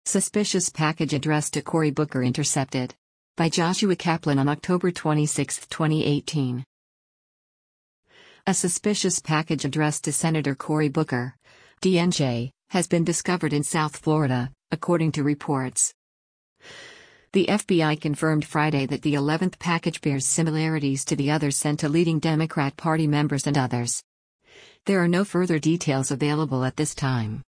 Suspicious package addressed to Cory Booker intercepted. By Joshua Kaplan on October 26, 2018. A suspicious package addressed to Senator Cory Booker, DNJ, has been discovered in South Florida, according to reports. The FBI confirmed Friday that the 11th package bears similarities to the others sent to leading Democrat Party members and others. There are no further details available at this time.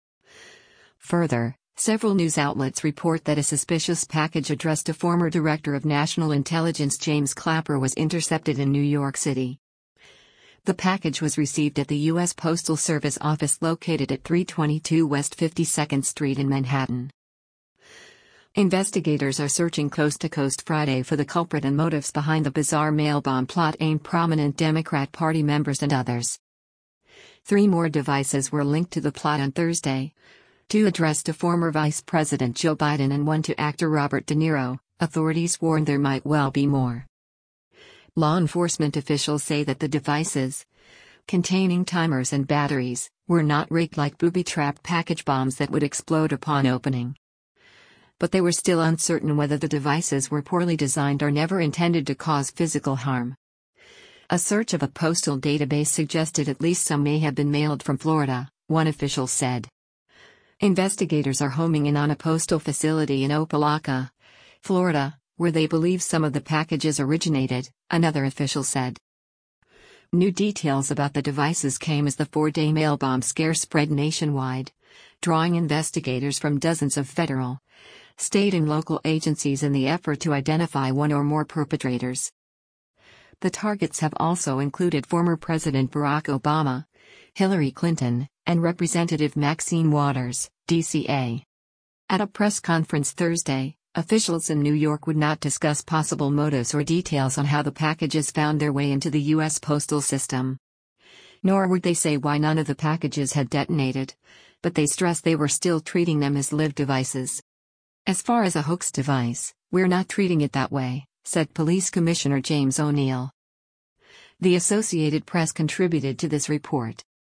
Further, several news outlets report that a suspicious package addressed to former Director of National Intelligence James Clapper was intercepted in New York City. The package was received at the U.S. Postal Service office located at 322 West 52nd Street in Manhattan. Investigators are searching coast to coast Friday for the culprit and motives behind the bizarre mail bomb plot aimed prominent Democrat Party members and others. 3 more devices were linked to the plot on Thursday. 2 addressed to former Vice President Joe Biden and 1 to actor Robert De Niro. Authorities warned there might well be more. Law enforcement officials say that the devices, containing timers and batteries, were not rigged like booby-trapped package bombs that would explode upon opening. But they were still uncertain whether the devices were poorly designed or never intended to cause physical harm. A search of a postal database suggested at least some may have been mailed from Florida, one official said. Investigators are homing in on a postal facility in Opelika, Florida, where they believe some of the packages originated, another official said. New details about the devices came as the 4-day mail bomb scare spread nationwide, drawing investigators from dozens of federal, state and local agencies in the effort to identify one or more perpetrators. The targets have also included former President Barack Obama, Hillary Clinton, and Representative Maxine Waters, DCA. At a press conference Thursday, officials in New York would not discuss possible motives or details on how the packages found their way into the U.S. postal system. Nor would they say why none of the packages had detonated, but they stressed they were still treating them as live devices. As far as a hoax device, we're not treating it that way, said Police Commissioner James O'Neill. The Associated Press contributed to this report.